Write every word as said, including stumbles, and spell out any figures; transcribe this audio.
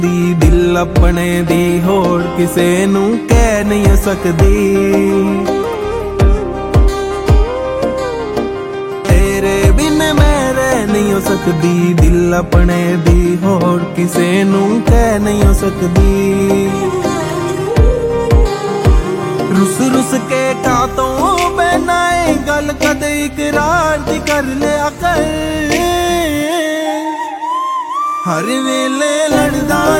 दी दिल अपने दी होड़ किसे नू कह नहीं सकदी। तेरे बिन मैं रह नहीं सकदी, दिल अपने दी होड़ किसे नू कह नहीं सकदी। रुस रुस के कातों बनाए गल कदे इकरार दी कर लिया कर, हर वेले लड़दा